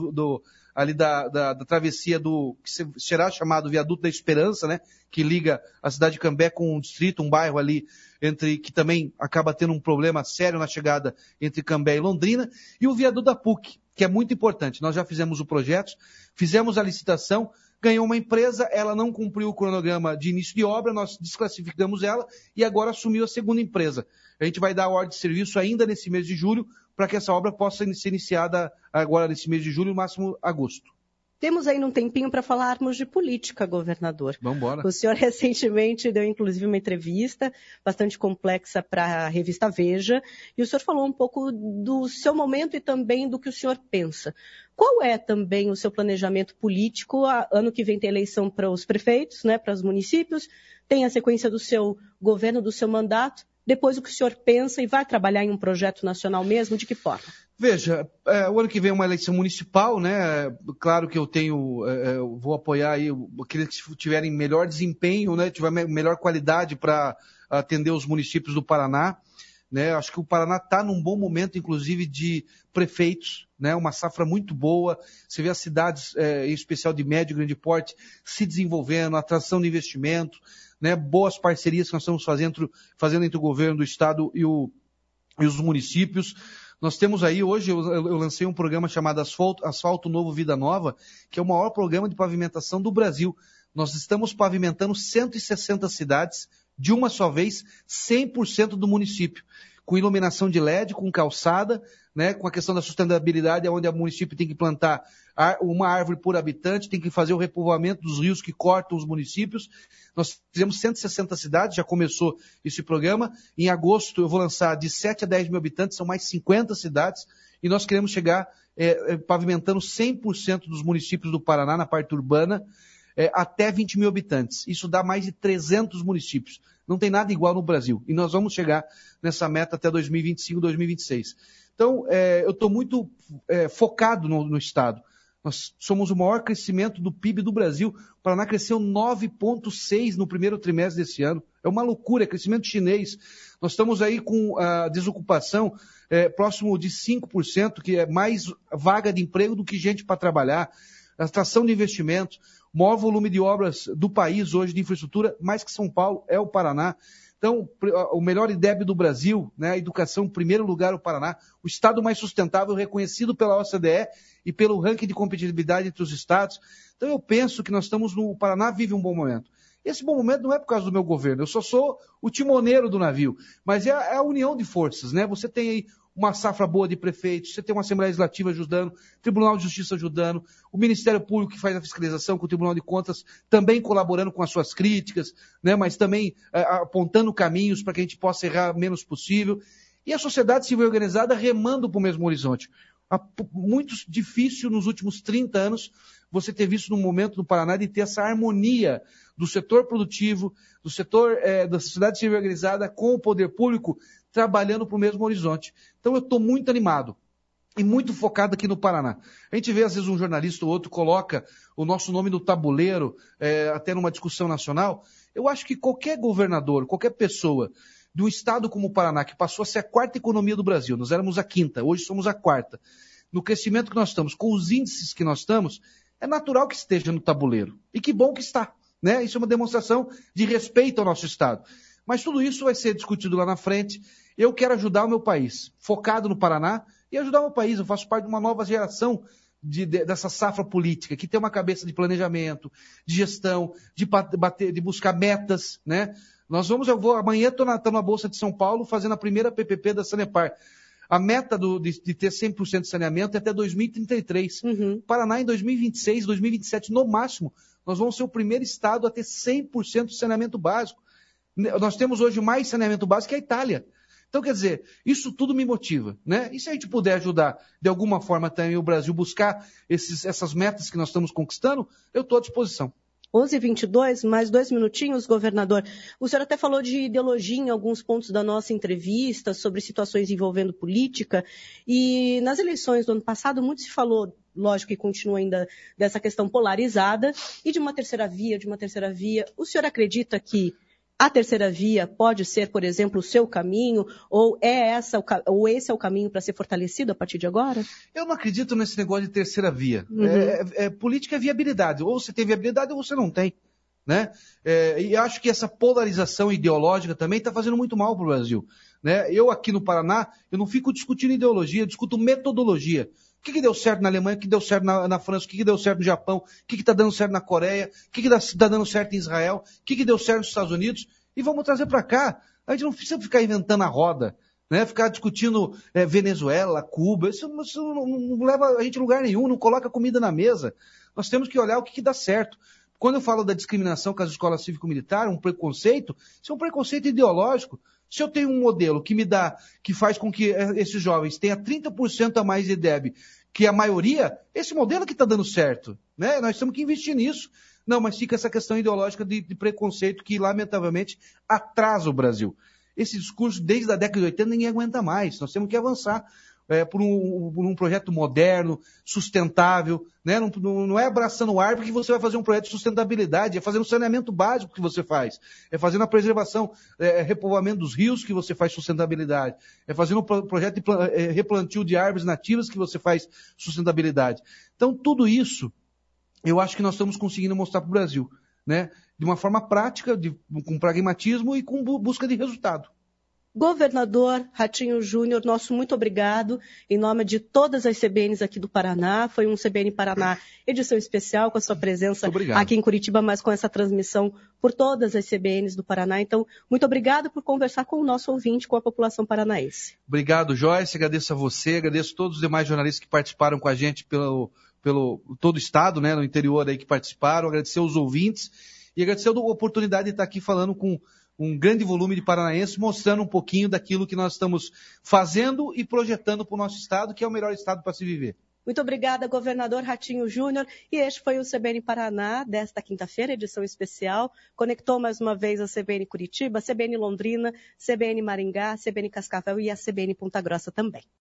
ali da travessia que será chamado Viaduto da Esperança, né, que liga a cidade de Cambé com um distrito, um bairro ali, que também acaba tendo um problema sério na chegada entre Cambé e Londrina, e o viaduto da PUC, que é muito importante. Nós já fizemos o projeto, fizemos a licitação, ganhou uma empresa, ela não cumpriu o cronograma de início de obra, nós desclassificamos ela e agora assumiu a segunda empresa. A gente vai dar a ordem de serviço ainda nesse mês de julho, para que essa obra possa ser iniciada agora nesse mês de julho, no máximo agosto. Temos ainda um tempinho para falarmos de política, governador. Vamos embora. O senhor recentemente deu, inclusive, uma entrevista bastante complexa para a revista Veja, e o senhor falou um pouco do seu momento e também do que o senhor pensa. Qual é também o seu planejamento político? Ano que vem tem eleição para os prefeitos, né, para os municípios, tem a sequência do seu governo, do seu mandato. Depois, o que o senhor pensa e vai trabalhar em um projeto nacional mesmo? De que forma? Veja, o ano que vem é uma eleição municipal, né? Claro que eu vou apoiar aí aqueles que tiverem melhor desempenho, né? Tiver melhor qualidade para atender os municípios do Paraná, né? Acho que o Paraná está num bom momento, inclusive, de prefeitos, né? Uma safra muito boa. Você vê as cidades, em especial de médio e grande porte, se desenvolvendo, atração de investimento, né? Boas parcerias que nós estamos fazendo entre o governo do estado e os municípios. Nós temos aí, hoje eu lancei um programa chamado Asfalto Novo Vida Nova, que é o maior programa de pavimentação do Brasil. Nós estamos pavimentando 160 cidades de uma só vez, 100% do município, com iluminação de LED, com calçada, né, com a questão da sustentabilidade, onde o município tem que plantar uma árvore por habitante, tem que fazer o repovoamento dos rios que cortam os municípios. Nós fizemos 160 cidades, já começou esse programa. Em agosto eu vou lançar de 7 a 10 mil habitantes, são mais 50 cidades, e nós queremos chegar pavimentando 100% dos municípios do Paraná, na parte urbana, até 20 mil habitantes. Isso dá mais de 300 municípios. Não tem nada igual no Brasil. E nós vamos chegar nessa meta até 2025, 2026. Então, eu estou muito focado no Estado. Nós somos o maior crescimento do PIB do Brasil. O Paraná cresceu 9,6% no primeiro trimestre desse ano. É uma loucura, é crescimento chinês. Nós estamos aí com a desocupação próximo de 5%, que é mais vaga de emprego do que gente para trabalhar. Atração de investimentos, o maior volume de obras do país hoje de infraestrutura, mais que São Paulo, é o Paraná. Então, o melhor IDEB do Brasil, né, a educação, em primeiro lugar, o Paraná, o estado mais sustentável, reconhecido pela OCDE e pelo ranking de competitividade entre os estados. Então, eu penso que o Paraná vive um bom momento. Esse bom momento não é por causa do meu governo, eu só sou o timoneiro do navio, mas é a união de forças, né? Você tem aí uma safra boa de prefeitos, você tem uma Assembleia Legislativa ajudando, Tribunal de Justiça ajudando, o Ministério Público que faz a fiscalização com o Tribunal de Contas também colaborando com as suas críticas, né? Mas também apontando caminhos para que a gente possa errar o menos possível. E a sociedade civil organizada remando para o mesmo horizonte. Muito difícil nos últimos 30 anos você ter visto num momento no Paraná de ter essa harmonia do setor produtivo, do setor da sociedade civil organizada com o poder público trabalhando para o mesmo horizonte. Então eu estou muito animado e muito focado aqui no Paraná. A gente vê às vezes um jornalista ou outro coloca o nosso nome no tabuleiro, até numa discussão nacional. Eu acho que qualquer governador, qualquer pessoa de um estado como o Paraná, que passou a ser a quarta economia do Brasil, nós éramos a quinta, hoje somos a quarta, no crescimento que nós estamos, com os índices que nós estamos, é natural que esteja no tabuleiro. E que bom que está, né? Isso é uma demonstração de respeito ao nosso Estado. Mas tudo isso vai ser discutido lá na frente. Eu quero ajudar o meu país, focado no Paraná, e ajudar o meu país. Eu faço parte de uma nova geração dessa safra política, que tem uma cabeça de planejamento, de gestão, de buscar metas, né? Amanhã estou na Bolsa de São Paulo fazendo a primeira PPP da Sanepar. A meta de ter 100% de saneamento é até 2033. Paraná em 2026, 2027, no máximo, nós vamos ser o primeiro estado a ter 100% de saneamento básico. Nós temos hoje mais saneamento básico que a Itália. Então, quer dizer, isso tudo me motiva, né? E se a gente puder ajudar, de alguma forma, também o Brasil buscar essas metas que nós estamos conquistando, eu estou à disposição. 11h22, mais 2 minutinhos, governador. O senhor até falou de ideologia em alguns pontos da nossa entrevista, sobre situações envolvendo política. E nas eleições do ano passado, muito se falou, lógico que continua ainda, dessa questão polarizada, e de uma terceira via. O senhor acredita que a terceira via pode ser, por exemplo, o seu caminho, ou esse é o caminho para ser fortalecido a partir de agora? Eu não acredito nesse negócio de terceira via. Política é viabilidade. Ou você tem viabilidade ou você não tem, né? E acho que essa polarização ideológica também está fazendo muito mal para o Brasil, né? Eu aqui no Paraná, eu não fico discutindo ideologia, eu discuto metodologia. O que deu certo na Alemanha, o que deu certo na França, o que deu certo no Japão, o que está dando certo na Coreia, o que está dando certo em Israel, o que deu certo nos Estados Unidos, e vamos trazer para cá. A gente não precisa ficar inventando a roda, né? Ficar discutindo Venezuela, Cuba, isso não leva a gente a lugar nenhum, não coloca comida na mesa. Nós temos que olhar o que dá certo. Quando eu falo da discriminação com as escolas cívico-militares, um preconceito, isso é um preconceito ideológico. Se eu tenho um modelo que faz com que esses jovens tenham 30% a mais de IDEB que a maioria, esse modelo que está dando certo, né? Nós temos que investir nisso. Não, mas fica essa questão ideológica de preconceito que, lamentavelmente, atrasa o Brasil. Esse discurso, desde a década de 80, ninguém aguenta mais. Nós temos que avançar por um projeto moderno, sustentável, né? Não é abraçando o árvore que você vai fazer um projeto de sustentabilidade, é fazendo o saneamento básico que você faz, é fazendo a preservação, repovoamento dos rios que você faz sustentabilidade, é fazendo um projeto de replantio de árvores nativas que você faz sustentabilidade. Então, tudo isso, eu acho que nós estamos conseguindo mostrar para o Brasil, né? De uma forma prática, com pragmatismo e com busca de resultado. Governador Ratinho Júnior, nosso muito obrigado, em nome de todas as CBNs aqui do Paraná. Foi um CBN Paraná edição especial, com a sua presença aqui em Curitiba, mas com essa transmissão por todas as CBNs do Paraná. Então, muito obrigado por conversar com o nosso ouvinte, com a população paranaense. Obrigado, Joyce. Agradeço a você, agradeço a todos os demais jornalistas que participaram com a gente pelo todo o estado, né, no interior aí que participaram. Agradecer aos ouvintes e agradecer a oportunidade de estar aqui falando com um grande volume de paranaenses, mostrando um pouquinho daquilo que nós estamos fazendo e projetando para o nosso estado, que é o melhor estado para se viver. Muito obrigada, governador Ratinho Júnior. E este foi o CBN Paraná desta quinta-feira, edição especial. Conectou mais uma vez a CBN Curitiba, a CBN Londrina, CBN Maringá, CBN Cascavel e a CBN Ponta Grossa também.